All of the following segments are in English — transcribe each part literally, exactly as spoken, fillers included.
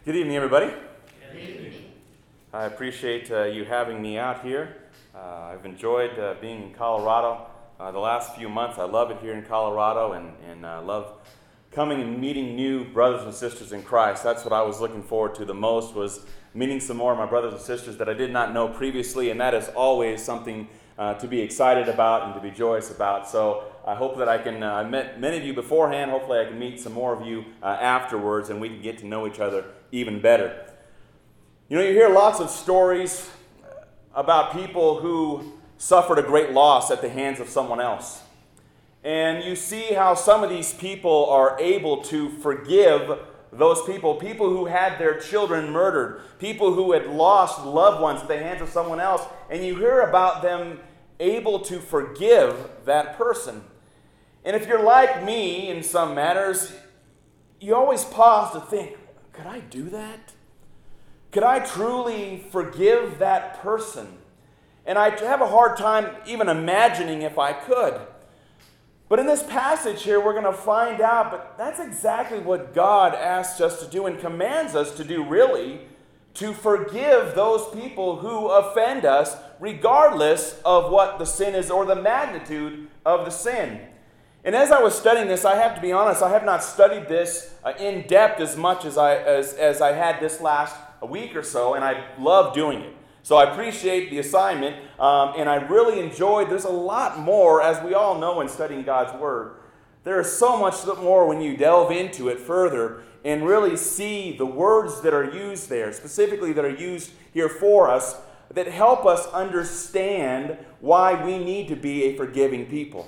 Good evening, everybody. Good evening. I appreciate uh, you having me out here. Uh, I've enjoyed uh, being in Colorado uh, the last few months. I love it here in Colorado, and and uh, love coming and meeting new brothers and sisters in Christ. That's what I was looking forward to the most, was meeting some more of my brothers and sisters that I did not know previously, and that is always something uh, to be excited about and to be joyous about. So I hope that I can, uh, I met many of you beforehand. Hopefully I can meet some more of you uh, afterwards, and we can get to know each other even better. You know, you hear lots of stories about people who suffered a great loss at the hands of someone else. And you see how some of these people are able to forgive those people, people who had their children murdered, people who had lost loved ones at the hands of someone else, and you hear about them able to forgive that person. And if you're like me in some matters, you always pause to think, could I do that? Could I truly forgive that person? And I have a hard time even imagining if I could. But in this passage here, we're going to find out, but that's exactly what God asks us to do and commands us to do, really, to forgive those people who offend us, regardless of what the sin is or the magnitude of the sin. And as I was studying this, I have to be honest, I have not studied this uh, in depth as much as I, as, as I had this last week or so, and I love doing it. So I appreciate the assignment, um, and I really enjoyed, there's a lot more, as we all know in studying God's Word. There is so much more when you delve into it further and really see the words that are used there, specifically that are used here for us, that help us understand why we need to be a forgiving people.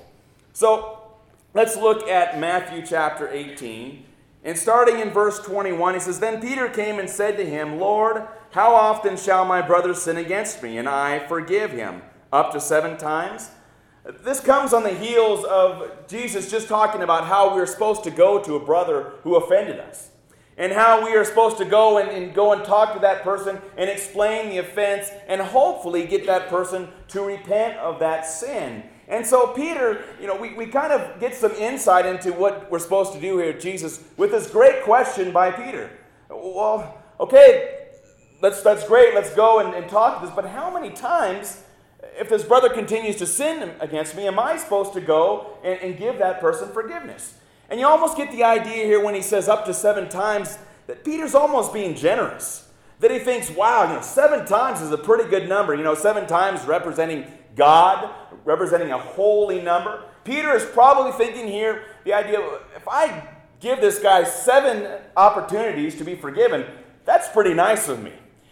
So let's look at Matthew chapter eighteen. And starting in verse twenty-one, he says, "Then Peter came and said to him, Lord, how often shall my brother sin against me, and I forgive him? Up to seven times?" This comes on the heels of Jesus just talking about how we're supposed to go to a brother who offended us, and how we are supposed to go and, and go and talk to that person and explain the offense and hopefully get that person to repent of that sin. And so Peter, you know, we, we kind of get some insight into what we're supposed to do here, Jesus, with this great question by Peter. Well, okay, that's, that's great, let's go and, and talk to this, but how many times, if this brother continues to sin against me, am I supposed to go and, and give that person forgiveness? And you almost get the idea here when he says up to seven times that Peter's almost being generous. That he thinks, wow, you know, seven times is a pretty good number. You know, seven times representing God, representing a holy number. Peter is probably thinking here the idea, if I give this guy seven opportunities to be forgiven, that's pretty nice of me.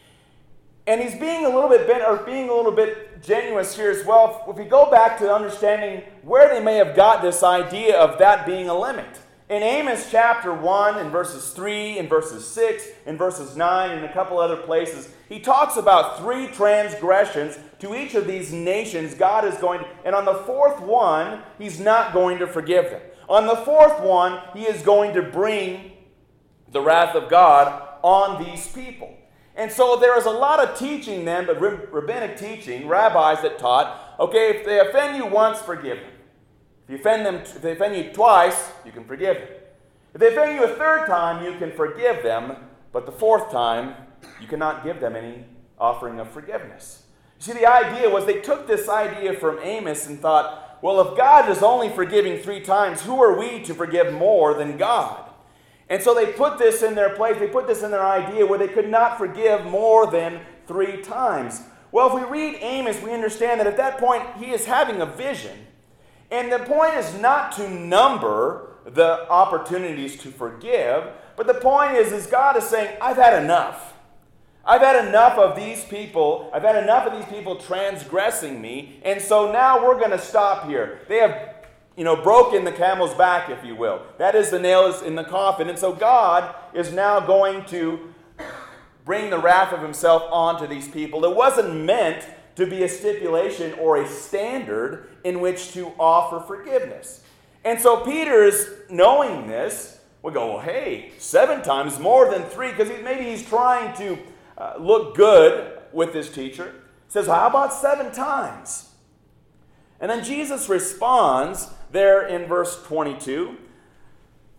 And he's being a little bit bent, or being a little bit generous here as well. If we go back to understanding where they may have got this idea of that being a limit. In Amos chapter one, in verses three, in verses six, in verses nine, and a couple other places, he talks about three transgressions to each of these nations God is going to, and on the fourth one, he's not going to forgive them. On the fourth one, he is going to bring the wrath of God on these people. And so there is a lot of teaching then, but rabbinic teaching, rabbis that taught, okay, if they offend you once, forgive them. If you offend them, if they offend you twice, you can forgive them. If they offend you a third time, you can forgive them, but the fourth time, you cannot give them any offering of forgiveness. You see, the idea was they took this idea from Amos and thought, well, if God is only forgiving three times, who are we to forgive more than God? And so they put this in their place, they put this in their idea where they could not forgive more than three times. Well, if we read Amos, we understand that at that point, he is having a vision. And the point is not to number the opportunities to forgive, but the point is, is God is saying, I've had enough. I've had enough of these people. I've had enough of these people transgressing me, and so now we're going to stop here. They have, you know, broken the camel's back, if you will. That is the nails in the coffin. And so God is now going to bring the wrath of himself onto these people. It wasn't meant to be a stipulation or a standard in which to offer forgiveness. And so Peter is knowing this. We go, well, hey, seven times more than three, because he, maybe he's trying to uh, look good with this teacher. He says, how about seven times? And then Jesus responds there in verse twenty-two.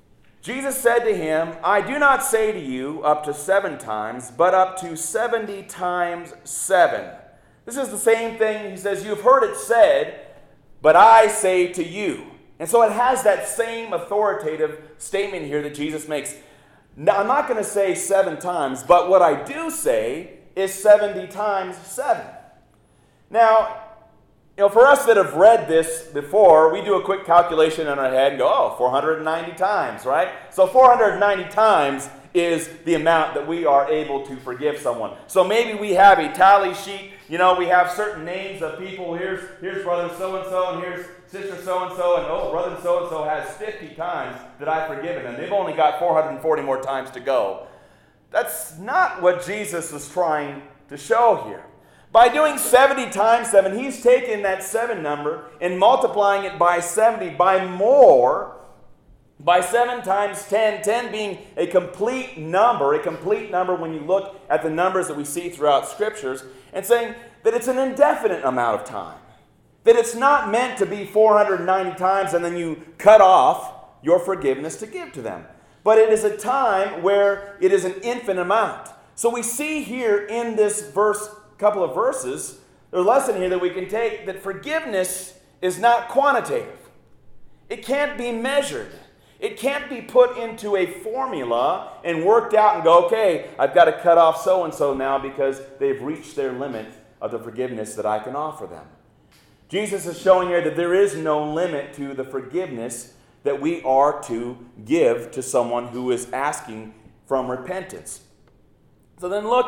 Jesus said to him, I do not say to you up to seven times, but up to seventy times seven. This is the same thing. He says, you've heard it said, but I say to you. And so it has that same authoritative statement here that Jesus makes. Now, I'm not going to say seven times, but what I do say is seventy times seven. Now, you know, for us that have read this before, we do a quick calculation in our head and go, oh, four hundred ninety times, right? So four hundred ninety times is the amount that we are able to forgive someone. So maybe we have a tally sheet. You know, we have certain names of people. Here's, here's brother so-and-so, and here's sister so-and-so, and oh, brother so-and-so has fifty times that I've forgiven them. They've only got four hundred forty more times to go. That's not what Jesus is trying to show here. By doing seventy times seven, he's taken that seven number and multiplying it by seventy, by more, by seven times ten, ten being a complete number, a complete number when you look at the numbers that we see throughout Scriptures, and saying that it's an indefinite amount of time. That it's not meant to be four hundred ninety times and then you cut off your forgiveness to give to them. But it is a time where it is an infinite amount. So we see here in this verse, couple of verses, there's a lesson here that we can take, that forgiveness is not quantitative. It can't be measured. It can't be put into a formula and worked out and go, okay, I've got to cut off so-and-so now because they've reached their limit of the forgiveness that I can offer them. Jesus is showing here that there is no limit to the forgiveness that we are to give to someone who is asking from repentance. So then look,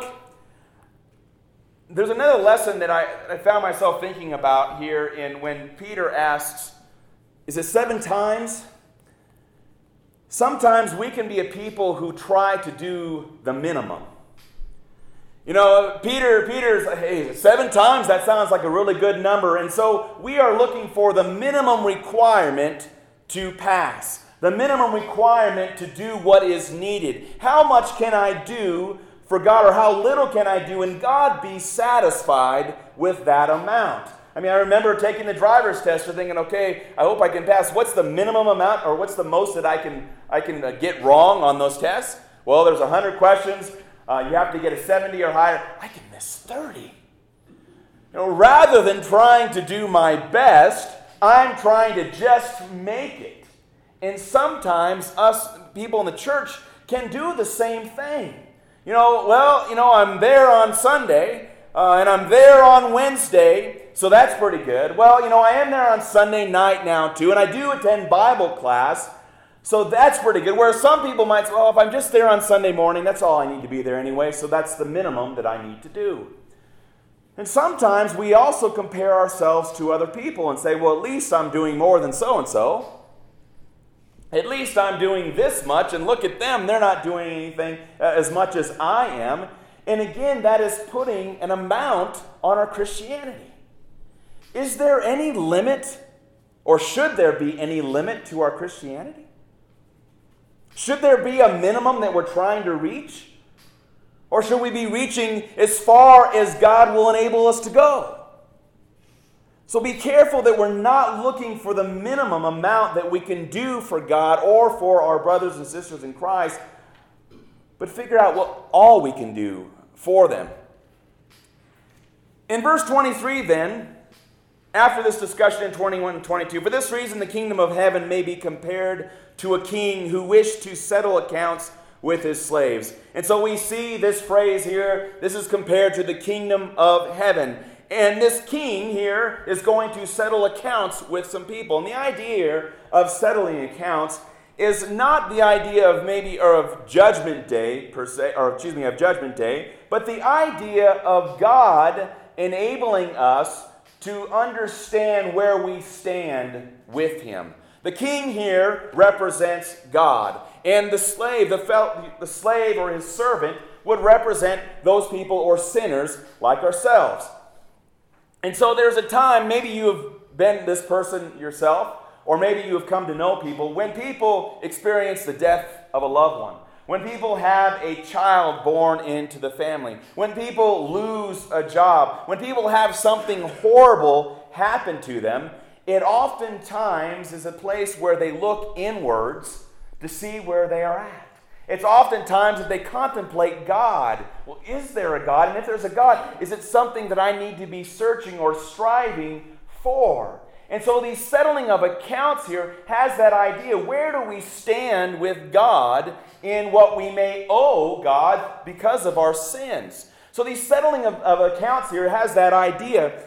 there's another lesson that I, I found myself thinking about here in when Peter asks, is it seven times? Sometimes we can be a people who try to do the minimum. You know, Peter, Peter's, hey, seven times, that sounds like a really good number. And so we are looking for the minimum requirement to pass. The minimum requirement to do what is needed. How much can I do for God, or how little can I do, and God be satisfied with that amount? I mean, I remember taking the driver's test and thinking, okay, I hope I can pass. What's the minimum amount, or what's the most that I can I can uh, get wrong on those tests? Well, there's one hundred questions. Uh, you have to get a seventy or higher. I can miss thirty. You know, rather than trying to do my best, I'm trying to just make it. And sometimes us people in the church can do the same thing. You know, well, you know, I'm there on Sunday, uh, and I'm there on Wednesday, so that's pretty good. Well, you know, I am there on Sunday night now too, and I do attend Bible class, so that's pretty good. Whereas some people might say, well, if I'm just there on Sunday morning, that's all I need to be there anyway, so that's the minimum that I need to do. And sometimes we also compare ourselves to other people and say, well, at least I'm doing more than so-and-so. At least I'm doing this much, and look at them, they're not doing anything as much as I am. And again, that is putting an amount on our Christianity. Is there any limit, or should there be any limit to our Christianity? Should there be a minimum that we're trying to reach? Or should we be reaching as far as God will enable us to go? So be careful that we're not looking for the minimum amount that we can do for God or for our brothers and sisters in Christ, but figure out what all we can do for them. In verse twenty-three then, after this discussion in twenty-one and twenty-two, for this reason the kingdom of heaven may be compared to a king who wished to settle accounts with his slaves. And so we see this phrase here, this is compared to the kingdom of heaven. And this king here is going to settle accounts with some people. And the idea of settling accounts is not the idea of maybe, or of judgment day per se, or excuse me, of judgment day, but the idea of God enabling us to understand where we stand with him. The king here represents God, and the slave, the, fel- the slave or his servant would represent those people or sinners like ourselves. And so there's a time, maybe you have been this person yourself, or maybe you have come to know people, when people experience the death of a loved one, when people have a child born into the family, when people lose a job, when people have something horrible happen to them, it oftentimes is a place where they look inwards to see where they are at. It's oftentimes that they contemplate God. Well, is there a God? And if there's a God, is it something that I need to be searching or striving for? And so the settling of accounts here has that idea. Where do we stand with God in what we may owe God because of our sins? So the settling of, of accounts here has that idea.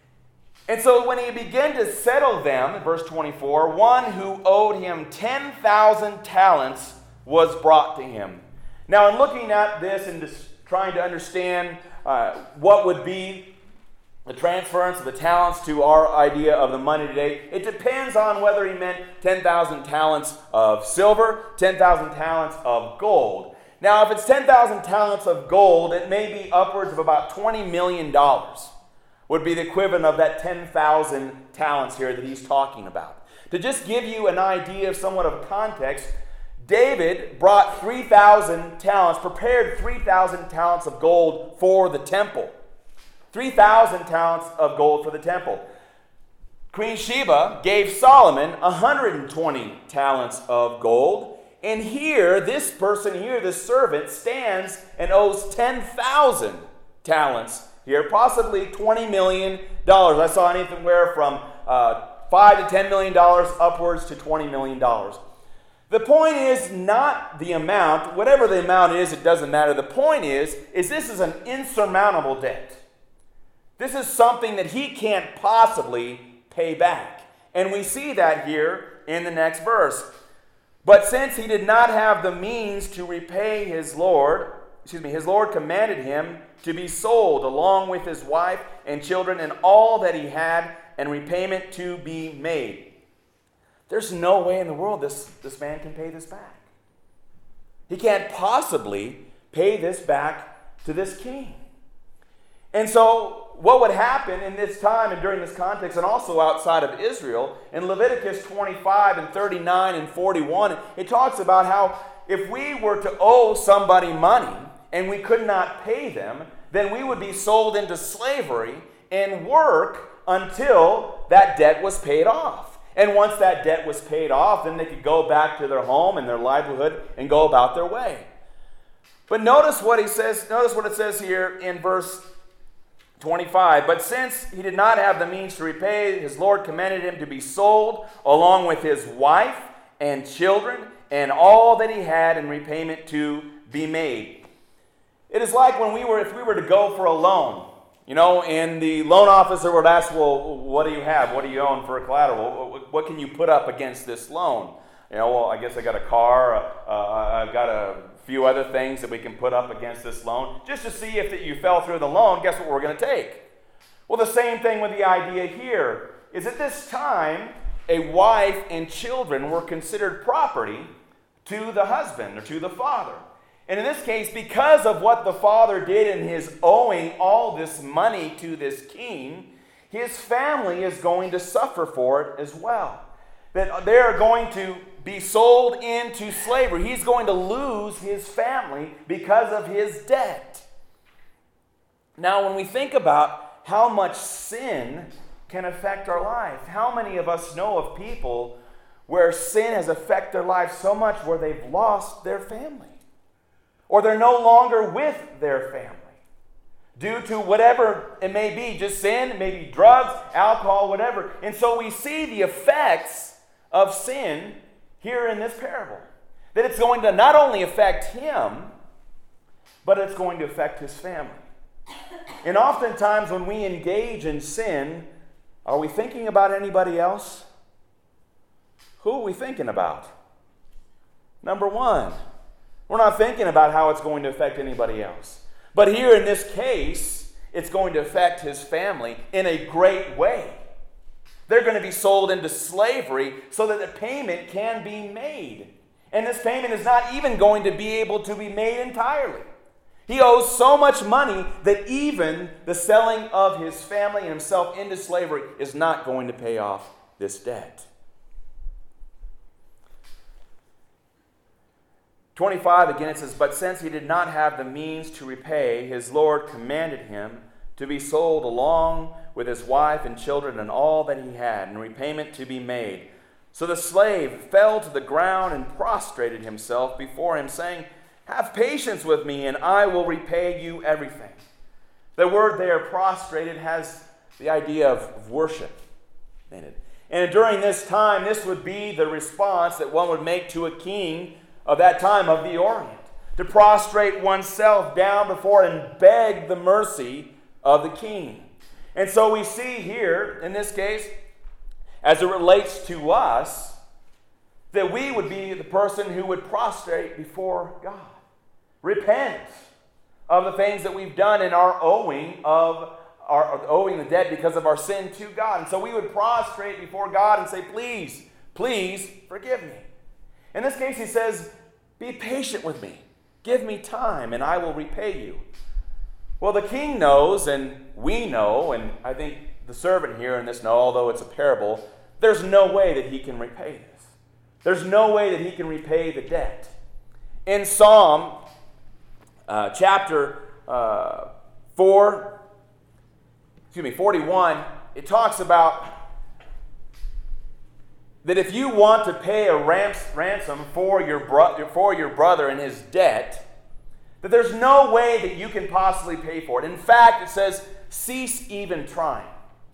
And so when he began to settle them, in verse twenty-four, one who owed him ten thousand talents was brought to him. Now, in looking at this and just trying to understand uh, what would be the transference of the talents to our idea of the money today, it depends on whether he meant ten thousand talents of silver, ten thousand talents of gold. Now, if it's ten thousand talents of gold, it may be upwards of about twenty million dollars, would be the equivalent of that ten thousand talents here that he's talking about. To just give you an idea of somewhat of context, David brought three thousand talents, prepared three thousand talents of gold for the temple. three thousand talents of gold for the temple. Queen Sheba gave Solomon one hundred twenty talents of gold. And here, this person here, this servant, stands and owes ten thousand talents here, possibly twenty million dollars. I saw anywhere from uh, five to ten million dollars upwards to twenty million dollars. The point is not the amount. Whatever the amount is, it doesn't matter. The point is, is this is an insurmountable debt. This is something that he can't possibly pay back. And we see that here in the next verse. But since he did not have the means to repay his Lord, excuse me, his Lord commanded him to be sold along with his wife and children and all that he had, and repayment to be made. There's no way in the world this, this man can pay this back. He can't possibly pay this back to this king. And so what would happen in this time and during this context, and also outside of Israel, in Leviticus twenty-five and thirty-nine and forty-one, it talks about how if we were to owe somebody money and we could not pay them, then we would be sold into slavery and work until that debt was paid off. And once that debt was paid off, then they could go back to their home and their livelihood and go about their way. But notice what he says, notice what it says here in verse twenty-five. But since he did not have the means to repay, his Lord commanded him to be sold along with his wife and children and all that he had, in repayment to be made. It is like when we were, if we were to go for a loan. You know, and the loan officer would ask, well, what do you have? What do you own for a collateral? What can you put up against this loan? You know, well, I guess I got a car. Uh, I've got a few other things that we can put up against this loan. Just to see if that you fell through the loan, guess what we're going to take? Well, the same thing with the idea here is at this time, a wife and children were considered property to the husband or to the father. And in this case, because of what the father did in his owing all this money to this king, his family is going to suffer for it as well. That they are going to be sold into slavery. He's going to lose his family because of his debt. Now, when we think about how much sin can affect our life, how many of us know of people where sin has affected their life so much where they've lost their family? Or they're no longer with their family due to whatever it may be, just sin, maybe drugs, alcohol, whatever. And so we see the effects of sin here in this parable. That it's going to not only affect him, but it's going to affect his family. And oftentimes when we engage in sin, are we thinking about anybody else? Who are we thinking about? Number one, we're not thinking about how it's going to affect anybody else. But here in this case, it's going to affect his family in a great way. They're going to be sold into slavery so that the payment can be made. And this payment is not even going to be able to be made entirely. He owes so much money that even the selling of his family and himself into slavery is not going to pay off this debt. twenty-five, again it says, but since he did not have the means to repay, his Lord commanded him to be sold along with his wife and children and all that he had, and repayment to be made. So the slave fell to the ground and prostrated himself before him, saying, "Have patience with me, and I will repay you everything." The word there, prostrated, has the idea of worship in it. And during this time, this would be the response that one would make to a king of that time of the Orient, to prostrate oneself down before and beg the mercy of the king. And so we see here, in this case, as it relates to us, that we would be the person who would prostrate before God. Repent of the things that we've done in our owing of our owing the debt because of our sin to God. And so we would prostrate before God and say, "Please, please forgive me." In this case, he says, "Be patient with me. Give me time, and I will repay you." Well, the king knows, and we know, and I think the servant here in this know, although it's a parable, there's no way that he can repay this. There's no way that he can repay the debt. In Psalm uh, chapter uh, four, excuse me, forty-one, it talks about that if you want to pay a rams- ransom for your, bro- for your brother and his debt, that there's no way that you can possibly pay for it. In fact, it says, cease even trying.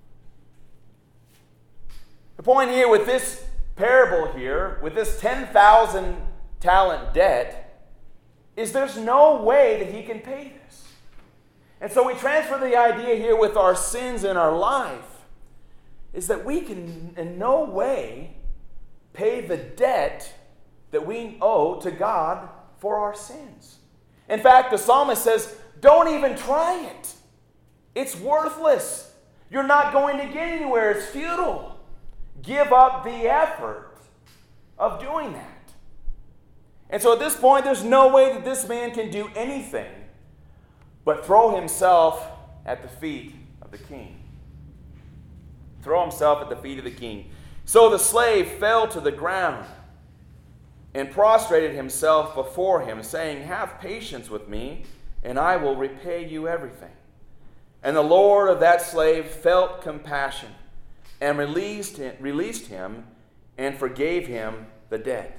The point here with this parable here, with this ten thousand talent debt, is there's no way that he can pay this. And so we transfer the idea here with our sins in our life, is that we can in no way pay the debt that we owe to God for our sins. In fact, the psalmist says, don't even try it. It's worthless. You're not going to get anywhere. It's futile. Give up the effort of doing that. And so at this point, there's no way that this man can do anything but throw himself at the feet of the king. Throw himself at the feet of the king. So the slave fell to the ground and prostrated himself before him, saying, have patience with me, and I will repay you everything. And the Lord of that slave felt compassion and released him, released him and forgave him the debt.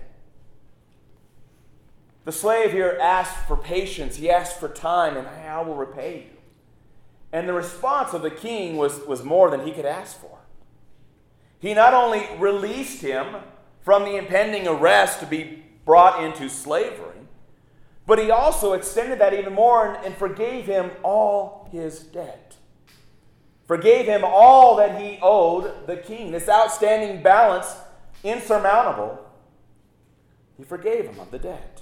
The slave here asked for patience. He asked for time, and I will repay you. And the response of the king was, was more than he could ask for. He not only released him from the impending arrest to be brought into slavery, but he also extended that even more and, and forgave him all his debt. Forgave him all that he owed the king. This outstanding balance, insurmountable, he forgave him of the debt.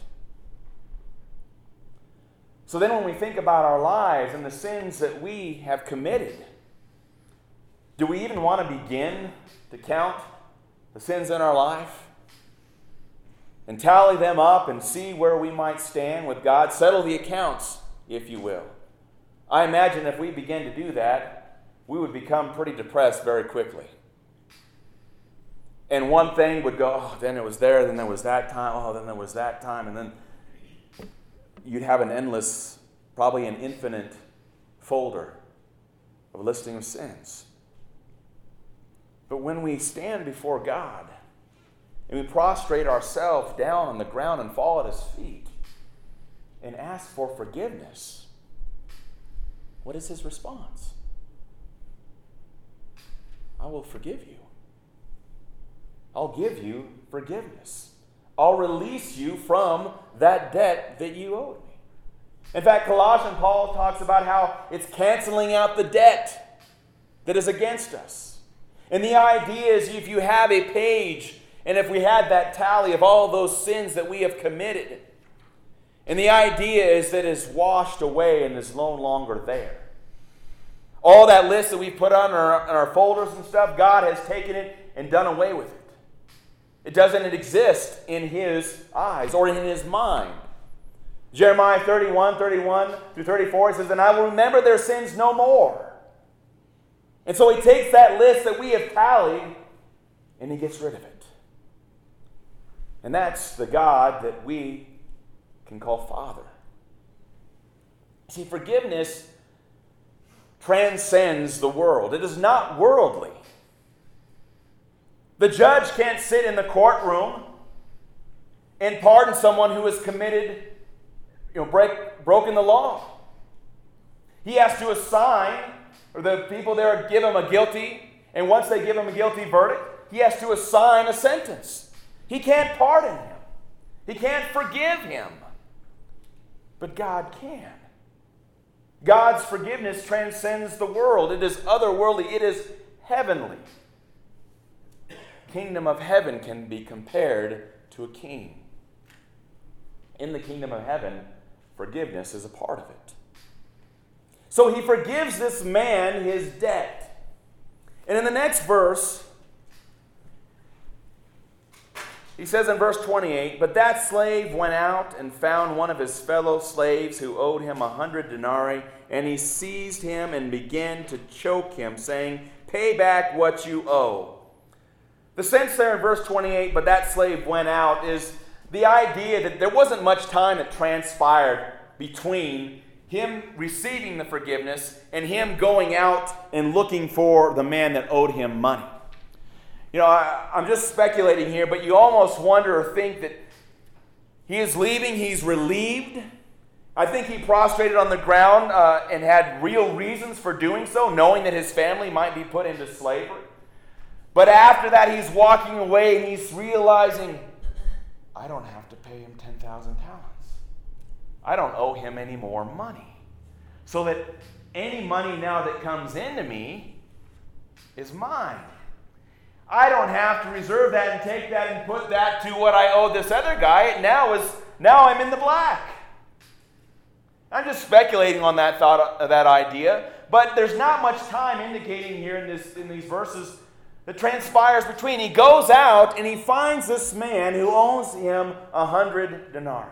So then when we think about our lives and the sins that we have committed, do we even want to begin to count the sins in our life and tally them up and see where we might stand with God? Settle the accounts, if you will. I imagine if we begin to do that, we would become pretty depressed very quickly. And one thing would go, oh, then it was there, then there was that time, oh, then there was that time, and then you'd have an endless, probably an infinite folder of a listing of sins. But when we stand before God and we prostrate ourselves down on the ground and fall at his feet and ask for forgiveness, what is his response? I will forgive you. I'll give you forgiveness. I'll release you from that debt that you owed me. In fact, Colossians, Paul talks about how it's canceling out the debt that is against us. And the idea is if you have a page, and if we had that tally of all those sins that we have committed, and the idea is that it's washed away and is no longer there. All that list that we put on our, on our folders and stuff, God has taken it and done away with it. It doesn't exist in his eyes or in his mind. Jeremiah thirty-one, thirty-one through thirty-four, it says, and I will remember their sins no more. And so he takes that list that we have tallied and he gets rid of it. And that's the God that we can call Father. See, forgiveness transcends the world. It is not worldly. The judge can't sit in the courtroom and pardon someone who has committed, you know, break, broken the law. He has to assign, or the people there give him a guilty, and once they give him a guilty verdict, he has to assign a sentence. He can't pardon him. He can't forgive him. But God can. God's forgiveness transcends the world. It is otherworldly. It is heavenly. Kingdom of heaven can be compared to a king. In the kingdom of heaven, forgiveness is a part of it. So he forgives this man his debt. And in the next verse, he says in verse twenty-eight, "But that slave went out and found one of his fellow slaves who owed him a hundred denarii, and he seized him and began to choke him, saying, 'Pay back what you owe.'" The sense there in verse twenty-eight, "But that slave went out," is the idea that there wasn't much time that transpired between him receiving the forgiveness and him going out and looking for the man that owed him money. You know, I, I'm just speculating here, but you almost wonder or think that he is leaving, he's relieved. I think he prostrated on the ground uh, and had real reasons for doing so, knowing that his family might be put into slavery. But after that, he's walking away and he's realizing, I don't have to pay him ten thousand talents. I don't owe him any more money. So that any money now that comes into me is mine. I don't have to reserve that and take that and put that to what I owe this other guy. Now is now I'm in the black. I'm just speculating on that thought, uh, that idea, but there's not much time indicating here in this in these verses that transpires between. He goes out and he finds this man who owes him a hundred denarii.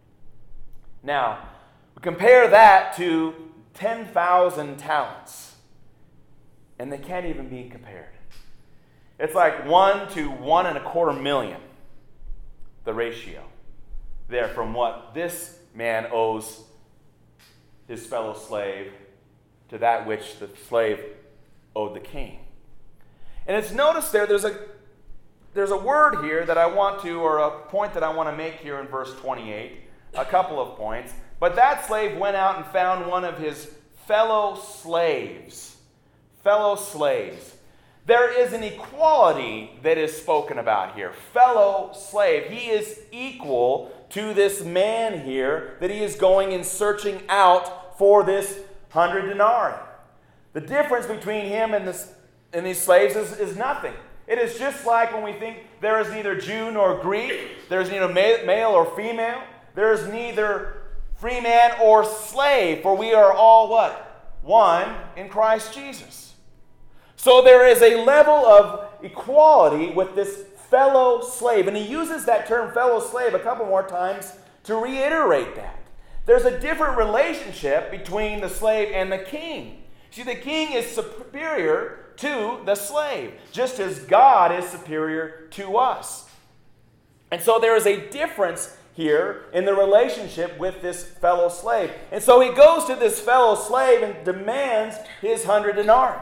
Now, we compare that to ten thousand talents, and they can't even be compared. It's like one to one and a quarter million, the ratio there from what this man owes his fellow slave to that which the slave owed the king. And it's noticed there, there's a there's a word here that I want to, or a point that I want to make here in verse twenty-eight, a couple of points. But that slave went out and found one of his fellow slaves. Fellow slaves. There is an equality that is spoken about here. Fellow slave. He is equal to this man here that he is going and searching out for this hundred denarii. The difference between him and, this, and these slaves is, is nothing. It is just like when we think there is neither Jew nor Greek, there is neither male or female, there is neither free man or slave, for we are all what? One in Christ Jesus. So there is a level of equality with this fellow slave. And he uses that term fellow slave a couple more times to reiterate that. There's a different relationship between the slave and the king. See, the king is superior to the slave, just as God is superior to us. And so there is a difference here in the relationship with this fellow slave. And so he goes to this fellow slave and demands his hundred denarii.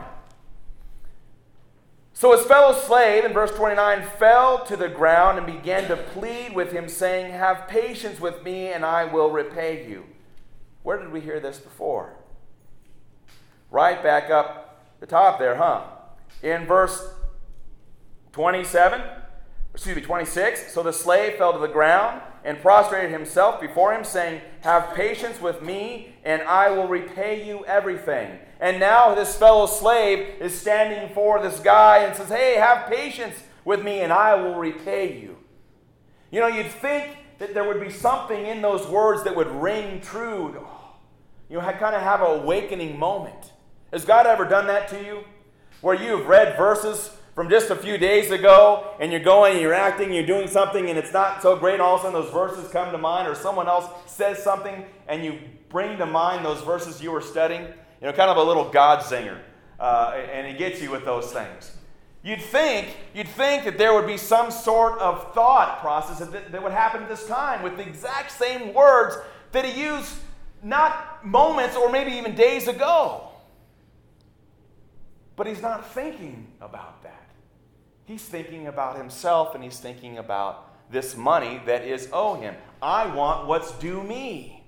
So his fellow slave, in verse twenty-nine, fell to the ground and began to plead with him, saying, "Have patience with me, and I will repay you." Where did we hear this before? Right back up the top there, huh? In verse twenty-seven, excuse me, twenty-six, so the slave fell to the ground and prostrated himself before him, saying, "Have patience with me, and I will repay you everything." And now this fellow slave is standing before this guy and says, "Hey, have patience with me, and I will repay you." You know, you'd think that there would be something in those words that would ring true. You know, kind of have an awakening moment. Has God ever done that to you? Where you've read verses from just a few days ago, and you're going and you're acting, you're doing something, and it's not so great, and all of a sudden those verses come to mind, or someone else says something, and you bring to mind those verses you were studying. You know, kind of a little God zinger, uh, and he gets you with those things. You'd think, you'd think that there would be some sort of thought process that, that would happen at this time with the exact same words that he used not moments or maybe even days ago. But he's not thinking about that. he's thinking about himself and he's thinking about this money that is owed him. I want what's due me.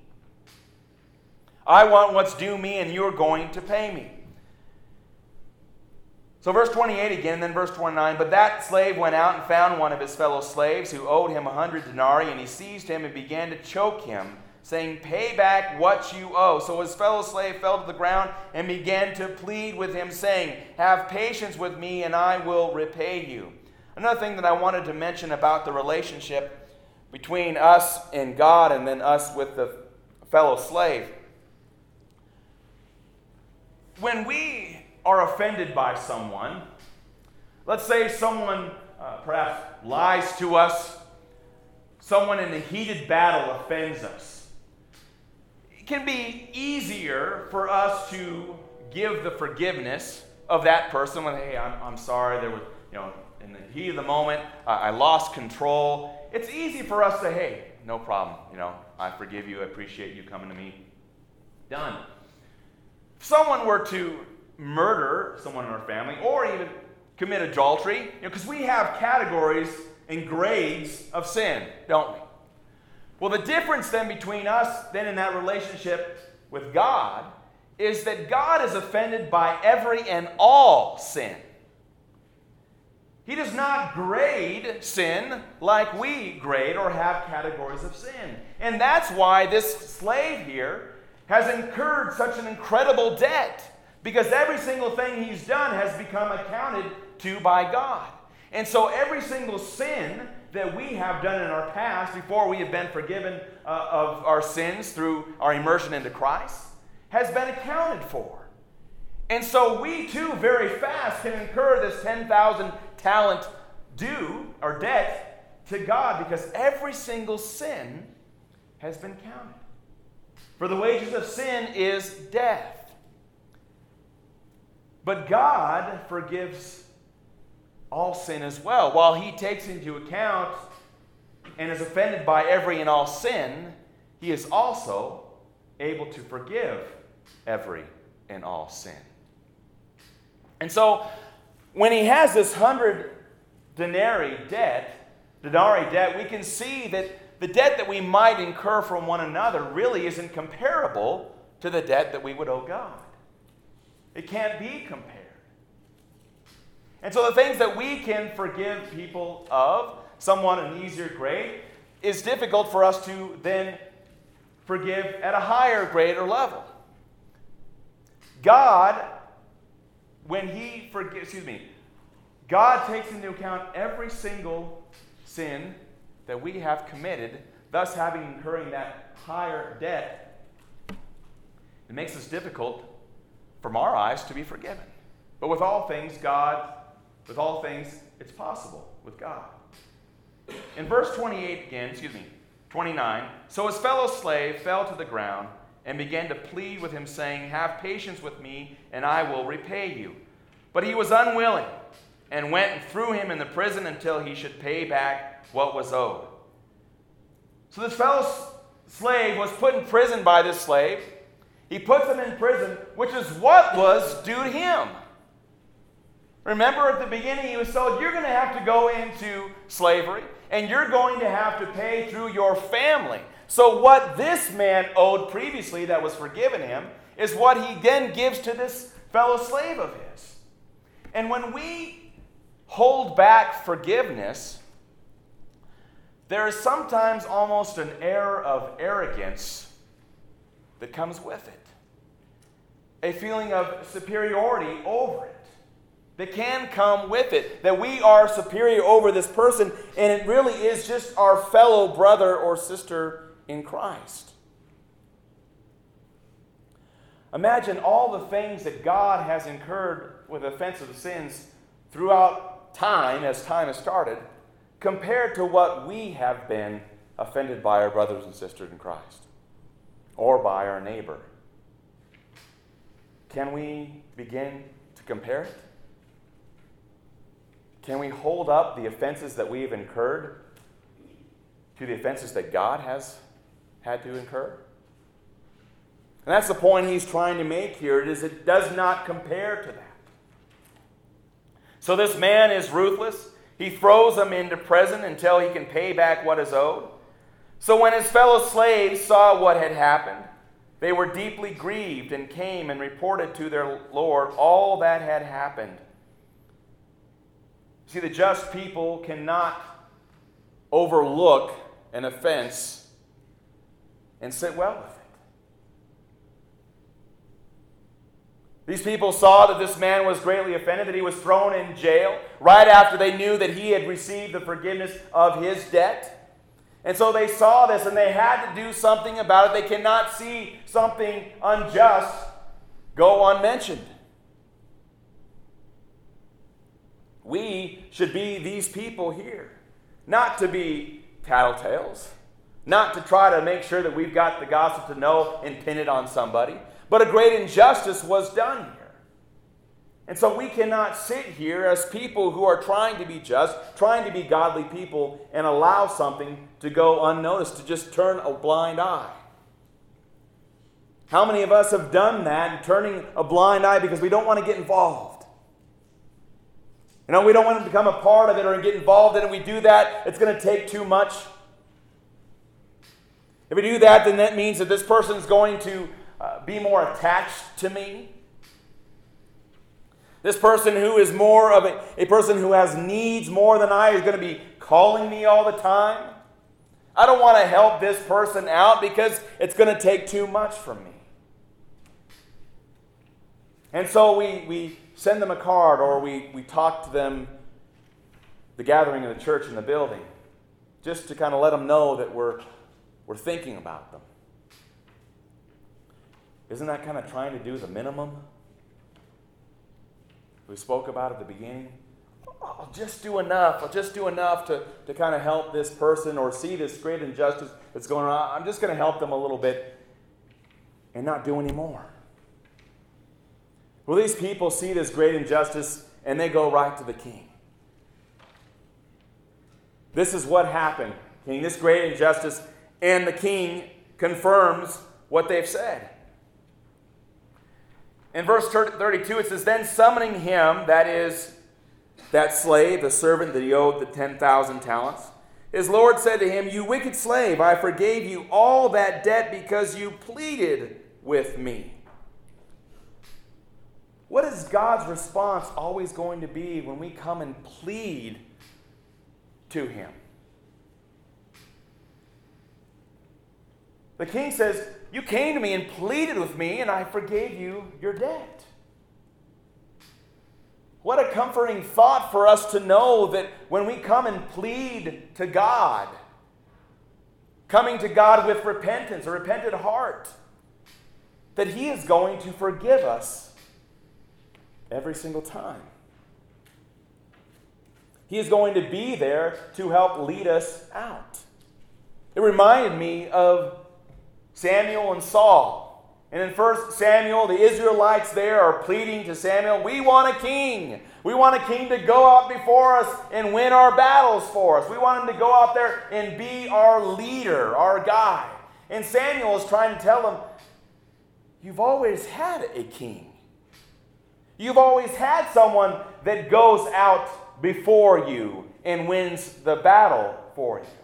I want what's due me, and you're going to pay me. So verse twenty-eight again, and then verse twenty-nine. But that slave went out and found one of his fellow slaves who owed him a hundred denarii, and he seized him and began to choke him, saying, pay back what you owe. So his fellow slave fell to the ground and began to plead with him, saying, have patience with me, and I will repay you. Another thing that I wanted to mention about the relationship between us and God and then us with the fellow slave. When we are offended by someone, let's say someone uh, perhaps lies to us, someone in a heated battle offends us, it can be easier for us to give the forgiveness of that person when, hey, I'm, I'm sorry, there was, you know, in the heat of the moment, uh, I lost control. It's easy for us to, hey, no problem, you know, I forgive you, I appreciate you coming to me. Done. If someone were to murder someone in our family, or even commit adultery, you know, because we have categories and grades of sin, don't we? Well, the difference then between us then in that relationship with God is that God is offended by every and all sin. He does not grade sin like we grade or have categories of sin. And that's why this slave here has incurred such an incredible debt. Because every single thing he's done has become accounted to by God. And so every single sin that we have done in our past, before we have been forgiven uh, of our sins through our immersion into Christ, has been accounted for. And so we too very fast can incur this ten thousand talent due or debt to God, because every single sin has been counted. For the wages of sin is death. But God forgives all sin as well. While he takes into account and is offended by every and all sin, he is also able to forgive every and all sin. And so, when he has this hundred denarii debt, denarii debt, we can see that the debt that we might incur from one another really isn't comparable to the debt that we would owe God. It can't be compared. And so the things that we can forgive people of, someone an easier grade, is difficult for us to then forgive at a higher grade or level. God, when he forgives, excuse me, God takes into account every single sin that we have committed, thus having incurring that higher debt. It makes it difficult from our eyes to be forgiven. But with all things, God, with all things, it's possible with God. In verse twenty-eight again, excuse me, twenty-nine, so his fellow slave fell to the ground and began to plead with him, saying, have patience with me, and I will repay you. But he was unwilling, and went and threw him in the prison until he should pay back what was owed. So this fellow slave was put in prison by this slave. He puts him in prison, which is what was due to him. Remember at the beginning he was told, you're going to have to go into slavery, and you're going to have to pay through your family. So what this man owed previously that was forgiven him is what he then gives to this fellow slave of his. And when we hold back forgiveness, there is sometimes almost an air of arrogance that comes with it. A feeling of superiority over it that can come with it. That we are superior over this person, and it really is just our fellow brother or sister in Christ. Imagine all the things that God has incurred with offensive sins throughout time, as time has started, compared to what we have been offended by our brothers and sisters in Christ, or by our neighbor. Can we begin to compare it? Can we hold up the offenses that we have incurred to the offenses that God has had to incur? And that's the point he's trying to make here. It is it does not compare to that. So this man is ruthless. He throws them into prison until he can pay back what is owed. So when his fellow slaves saw what had happened, they were deeply grieved and came and reported to their Lord all that had happened. See, the just people cannot overlook an offense and sit well with it. These people saw that this man was greatly offended, that he was thrown in jail right after they knew that he had received the forgiveness of his debt. And so they saw this and they had to do something about it. They cannot see something unjust go unmentioned. We should be these people here, not to be tattletales, not to try to make sure that we've got the gossip to know and pin it on somebody. But a great injustice was done here. And so we cannot sit here as people who are trying to be just, trying to be godly people, and allow something to go unnoticed, to just turn a blind eye. How many of us have done that and turning a blind eye because we don't want to get involved? You know, we don't want to become a part of it or get involved in it. If we do that, it's going to take too much. If we do that, then that means that this person is going to uh, be more attached to me. This person who is more of a, a person who has needs more than I is going to be calling me all the time. I don't want to help this person out because it's going to take too much from me. And so we, we send them a card, or we, we talk to them, the gathering of the church in the building, just to kind of let them know that we're, we're thinking about them. Isn't that kind of trying to do the minimum we spoke about at the beginning? I'll just do enough. I'll just do enough to, to kind of help this person or see this great injustice that's going on. I'm just going to help them a little bit and not do any more. Well, these people see this great injustice and they go right to the king. This is what happened, king, this great injustice, and the king confirms what they've said. In verse thirty-two, it says, "Then summoning him," that is, that slave, the servant that he owed the ten thousand talents, his Lord said to him, "You wicked slave, I forgave you all that debt because you pleaded with me." What is God's response always going to be when we come and plead to him? The king says, "You came to me and pleaded with me, and I forgave you your debt." What a comforting thought for us to know that when we come and plead to God, coming to God with repentance, a repentant heart, that he is going to forgive us every single time. He is going to be there to help lead us out. It reminded me of Samuel and Saul. And in First Samuel, the Israelites there are pleading to Samuel, "We want a king. We want a king to go out before us and win our battles for us. We want him to go out there and be our leader, our guy." And Samuel is trying to tell them, you've always had a king. You've always had someone that goes out before you and wins the battle for you.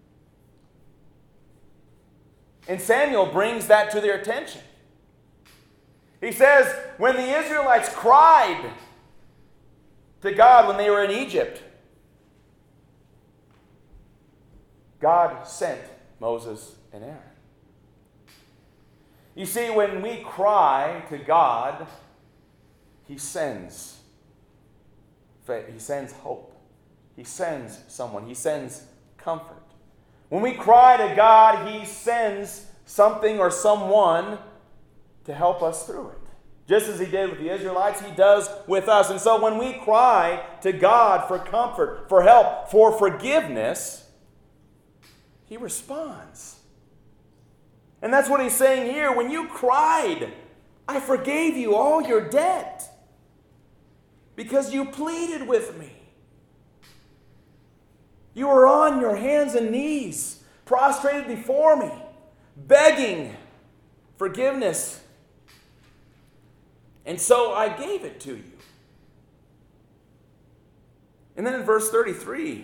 And Samuel brings that to their attention. He says, when the Israelites cried to God when they were in Egypt, God sent Moses and Aaron. You see, when we cry to God, he sends. He sends hope. He sends someone. He sends comfort. When we cry to God, he sends something or someone to help us through it. Just as he did with the Israelites, he does with us. And so when we cry to God for comfort, for help, for forgiveness, he responds. And that's what he's saying here. When you cried, I forgave you all your debt because you pleaded with me. You were on your hands and knees, prostrated before me, begging forgiveness. And so I gave it to you. And then in verse thirty-three,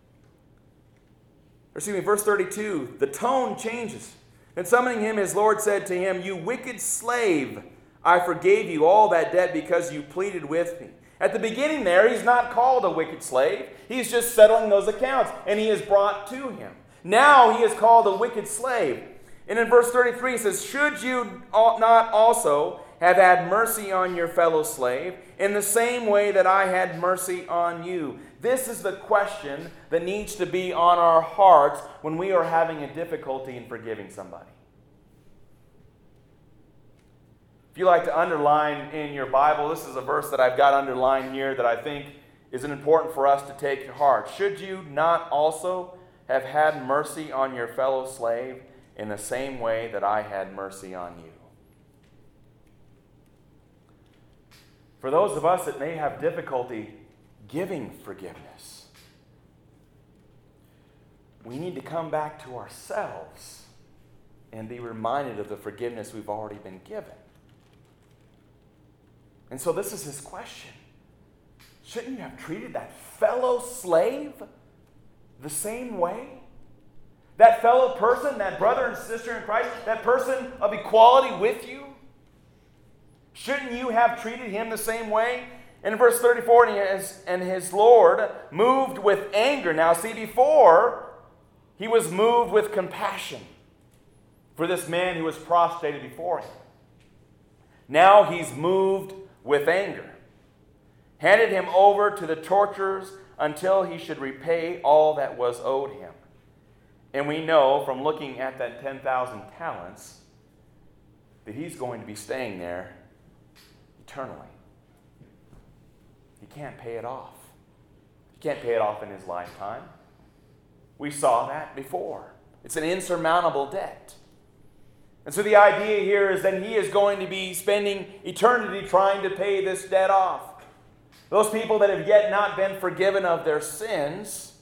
or excuse me, verse thirty-two, the tone changes. And summoning him, his Lord said to him, "You wicked slave, I forgave you all that debt because you pleaded with me." At the beginning there, he's not called a wicked slave. He's just settling those accounts, and he is brought to him. Now he is called a wicked slave. And in verse thirty-three, he says, "Should you not also have had mercy on your fellow slave in the same way that I had mercy on you?" This is the question that needs to be on our hearts when we are having a difficulty in forgiving somebody. If you like to underline in your Bible, this is a verse that I've got underlined here that I think is important for us to take to heart. Should you not also have had mercy on your fellow slave in the same way that I had mercy on you? For those of us that may have difficulty giving forgiveness, we need to come back to ourselves and be reminded of the forgiveness we've already been given. And so this is his question. Shouldn't you have treated that fellow slave the same way? That fellow person, that brother and sister in Christ, that person of equality with you? Shouldn't you have treated him the same way? And in verse thirty-four, and his, and his Lord moved with anger. Now see, before he was moved with compassion for this man who was prostrated before him. Now he's moved with anger. Handed him over to the torturers until he should repay all that was owed him. And we know from looking at that ten thousand talents that he's going to be staying there eternally. He can't pay it off. He can't pay it off in his lifetime. We saw that before. It's an insurmountable debt. And so the idea here is that he is going to be spending eternity trying to pay this debt off. Those people that have yet not been forgiven of their sins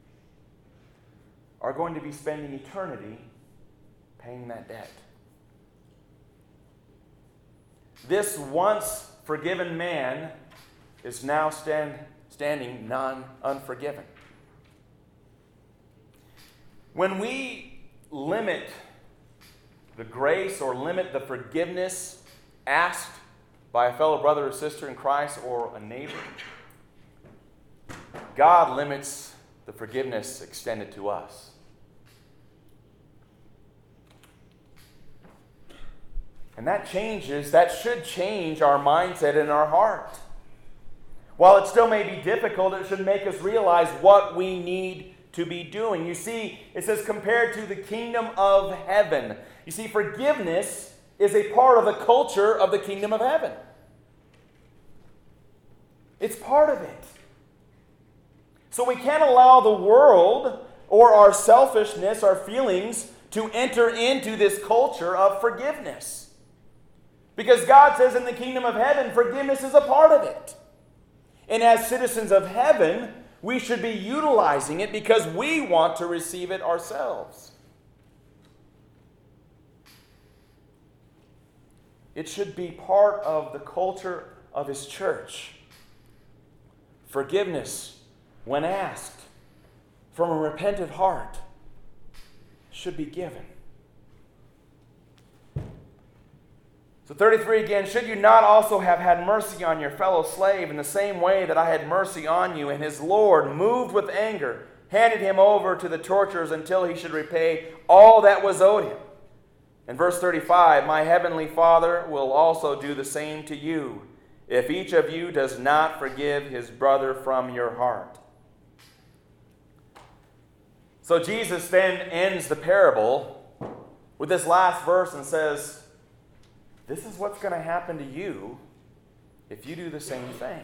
are going to be spending eternity paying that debt. This once forgiven man is now stand, standing non-unforgiven. When we limit the grace or limit the forgiveness asked by a fellow brother or sister in Christ or a neighbor, God limits the forgiveness extended to us. And that changes, that should change our mindset and our heart. While it still may be difficult, it should make us realize what we need to be doing. You see, it says compared to the kingdom of heaven. You see, forgiveness is a part of the culture of the kingdom of heaven. It's part of it. So we can't allow the world or our selfishness, our feelings, to enter into this culture of forgiveness. Because God says in the kingdom of heaven, forgiveness is a part of it. And as citizens of heaven, we should be utilizing it because we want to receive it ourselves. It should be part of the culture of His church. Forgiveness, when asked from a repentant heart, should be given. So thirty-three again, should you not also have had mercy on your fellow slave in the same way that I had mercy on you? And his Lord, moved with anger, handed him over to the torturers until he should repay all that was owed him. In verse thirty-five, my heavenly Father will also do the same to you, if each of you does not forgive his brother from your heart. So Jesus then ends the parable with this last verse and says, this is what's going to happen to you if you do the same thing.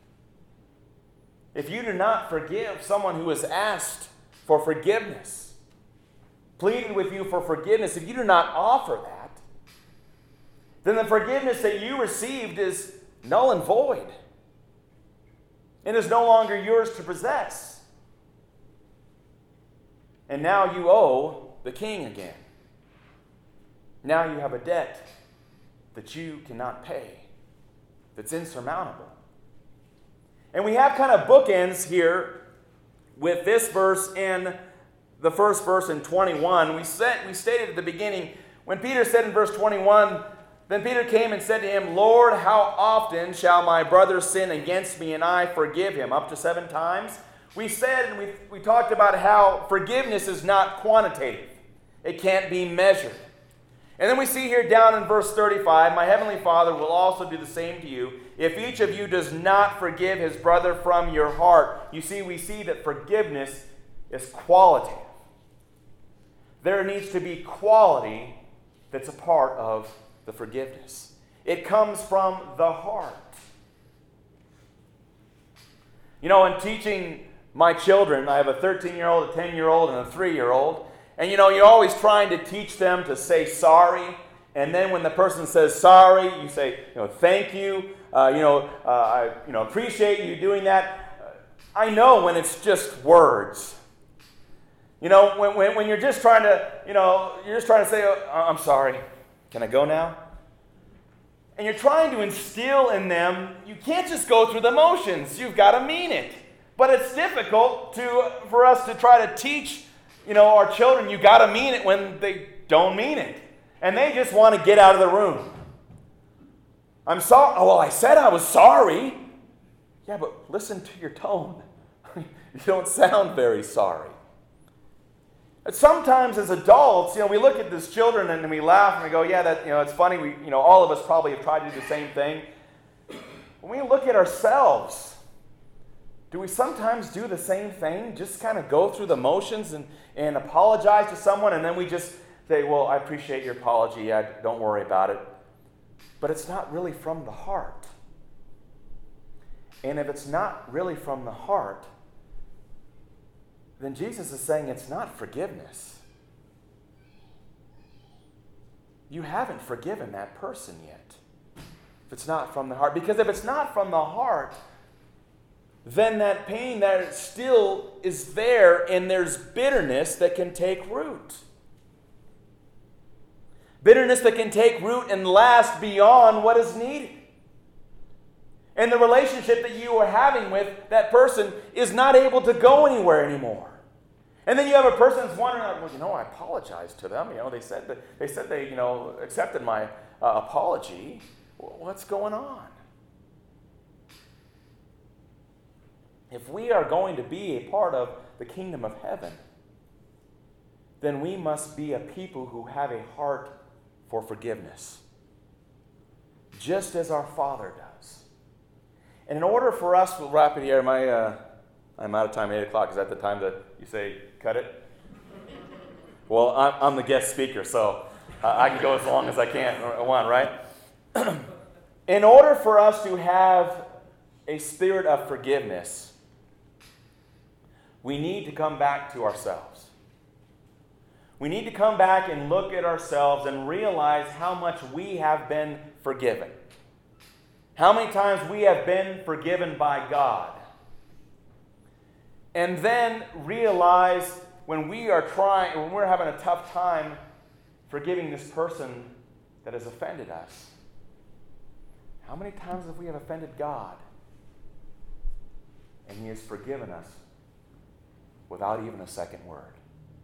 If you do not forgive someone who has asked for forgiveness, pleaded with you for forgiveness, if you do not offer that, then the forgiveness that you received is null and void and is no longer yours to possess. And now you owe the king again. Now you have a debt that you cannot pay, that's insurmountable. And we have kind of bookends here with this verse and the first verse in twenty-one. We said, we stated at the beginning, when Peter said in verse twenty-one, then Peter came and said to him, Lord, how often shall my brother sin against me and I forgive him? Up to seven times. We said and we, we talked about how forgiveness is not quantitative. It can't be measured. And then we see here down in verse thirty-five, my heavenly Father will also do the same to you if each of you does not forgive his brother from your heart. You see, we see that forgiveness is qualitative. There needs to be quality that's a part of the forgiveness. It comes from the heart. You know, in teaching my children, I have a thirteen-year-old, a ten-year-old, and a three-year-old. And you know, you're always trying to teach them to say sorry. And then when the person says sorry, you say, you know, thank you. Uh, you know, uh, I you know, appreciate you doing that. I know when it's just words. You know, when, when, when you're just trying to, you know, you're just trying to say, oh, I'm sorry. Can I go now? And you're trying to instill in them, you can't just go through the motions. You've got to mean it. But it's difficult to for us to try to teach, you know, our children, you got to mean it when they don't mean it. And they just want to get out of the room. I'm sorry. Oh, well, I said I was sorry. Yeah, but listen to your tone. You don't sound very sorry. But sometimes as adults, you know, we look at these children and we laugh and we go, yeah, that, you know, it's funny. We, you know, all of us probably have tried to do the same thing. When we look at ourselves, do we sometimes do the same thing? Just kind of go through the motions and, and apologize to someone, and then we just say, well, I appreciate your apology. Yeah, don't worry about it. But it's not really from the heart. And if it's not really from the heart, then Jesus is saying it's not forgiveness. You haven't forgiven that person yet. If it's not from the heart. Because if it's not from the heart, then that pain that still is there, and there's bitterness that can take root. Bitterness that can take root and last beyond what is needed. And the relationship that you are having with that person is not able to go anywhere anymore. And then you have a person that's wondering, well, you know, I apologized to them. You know, they said that they said they, you know, accepted my uh, apology. What's going on? If we are going to be a part of the kingdom of heaven, then we must be a people who have a heart for forgiveness, just as our Father does. And in order for us, we'll wrap it here. My, uh, I'm out of time, eight o'clock. Is that the time that you say cut it? Well, I'm, I'm the guest speaker, so uh, I can go as long as I can, I want, right? In order for us to have a spirit of forgiveness, we need to come back to ourselves. We need to come back and look at ourselves and realize how much we have been forgiven. How many times we have been forgiven by God. And then realize when we are trying, when we're having a tough time forgiving this person that has offended us. How many times have we have offended God? And He has forgiven us without even a second word.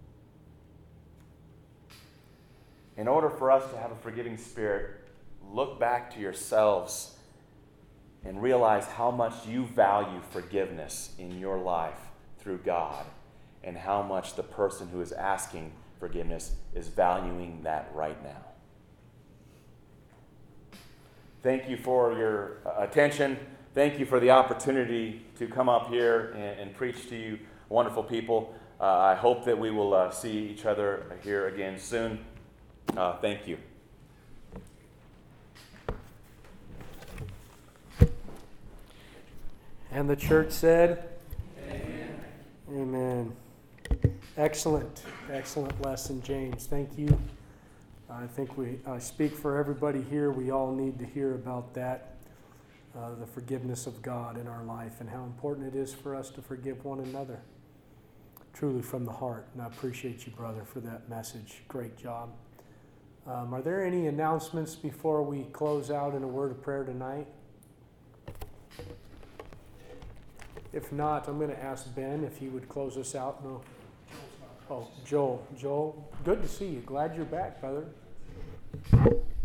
In order for us to have a forgiving spirit, look back to yourselves and realize how much you value forgiveness in your life through God, and how much the person who is asking forgiveness is valuing that right now. Thank you for your attention. Thank you for the opportunity to come up here and, and preach to you wonderful people. Uh, I hope that we will uh, see each other here again soon. Uh, thank you. And the church said, Amen. Amen. Excellent, excellent lesson, James. Thank you. I think we, I speak for everybody here. We all need to hear about that, uh, the forgiveness of God in our life, and how important it is for us to forgive one another, truly from the heart. And I appreciate you, brother, for that message. Great job. Um, are there any announcements before we close out in a word of prayer tonight? If not, I'm going to ask Ben if he would close us out. No. Oh, Joel. Joel, good to see you. Glad you're back, brother.